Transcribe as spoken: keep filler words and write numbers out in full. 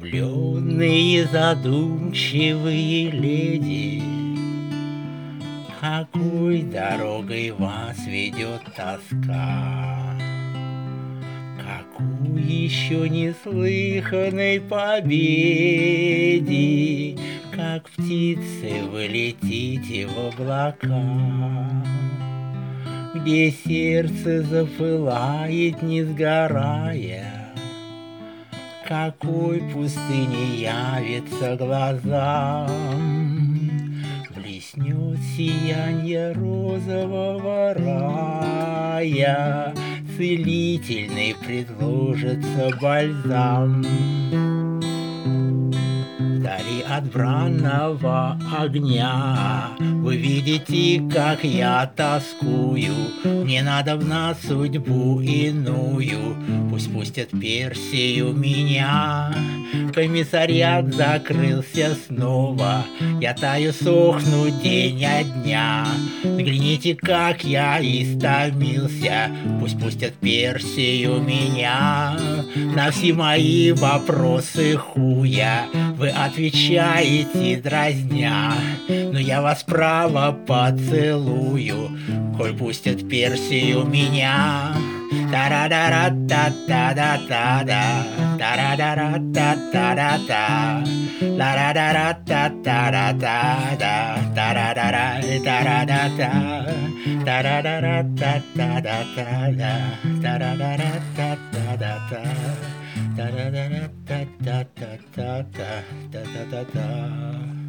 Влюбленные задумчивые леди, какой дорогой вас ведет тоска? Какой еще неслыханной победе, как птицы вы летите в облака, где сердце запылает, не сгорая, какой пустыне явится глазам. Блеснет сиянье розового рая, целительный предложится бальзам. Вдали от бранного огня вы видите, как я тоскую. Мне надобна судьбу иную, пусть пустят Персию меня. Комиссариат закрылся снова, я таю, сохну день от дня. Взгляните, как я истомился, пусть пустят Персию меня. На все мои вопросы хуя вы отвечаете дразня, но я вас право поцелую, коль пустят Персию меня. Та-ра-да-ра-та-та-да-та-да, та-ра-да-ра-та-та-да-та, ла-ра-да-ра-та-та-да-та-да, та-ра-да-ра-та-ра-да-та, та-ра-да-ра-та-та-да-та-да, та-ра-да-ра-та-та-да-та, та-ра-да-ра-та-та-та-та-та-та-та-та-та.